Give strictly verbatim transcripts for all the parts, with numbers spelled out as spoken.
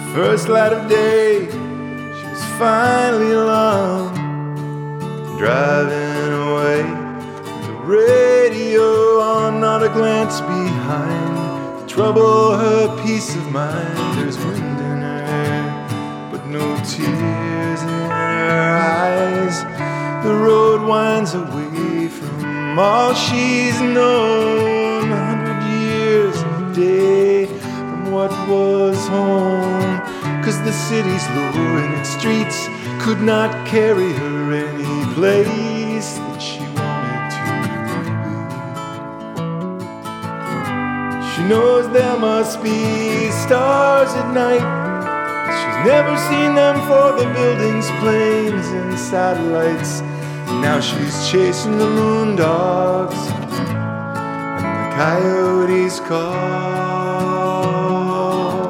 first light of day, she was finally alone, driving away with the radio on, not a glance behind to trouble her peace of mind. There's wind in her, but no tears in her eyes. The road winds away from all she's known, a hundred years a day from what was home, 'cause the city's lure and its streets could not carry her any place that she wanted to be. She knows there must be stars at night. She's never seen them for the buildings, planes, and satellites. Now she's chasing the moon dogs and the coyotes call.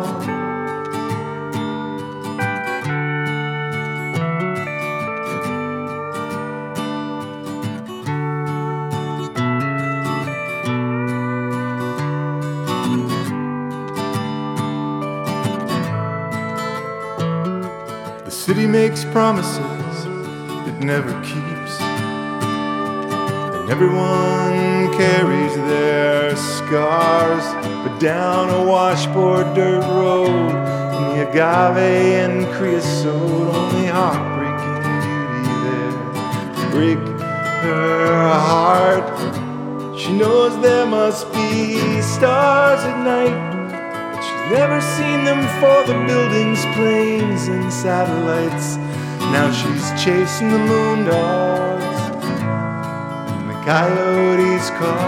The city makes promises it never keeps, and everyone carries their scars. But down a washboard dirt road in the agave and creosote, only heartbreaking beauty there to break her heart. She knows there must be stars at night, but she's never seen them for the buildings, planes, and satellites. Now she's chasing the moon dogs and the coyotes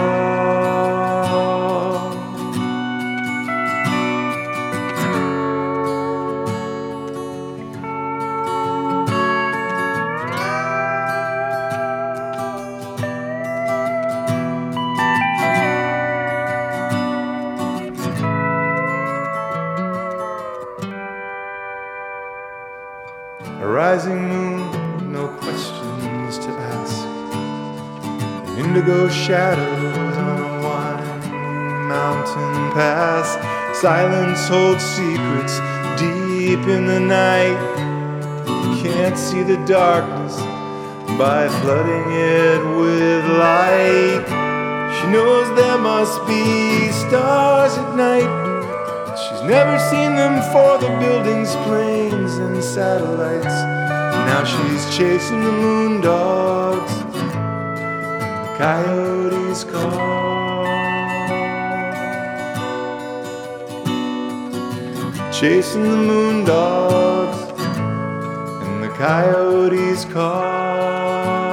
call. A rising moon, no questions to ask. An indigo shadows on a winding mountain pass. Silence holds secrets deep in the night. You can't see the darkness by flooding it with light. She knows there must be stars at night. She's never seen them for the buildings, planes, and satellites. Now she's chasing the moon dogs and the coyotes call. Chasing the moon dogs and the coyotes call.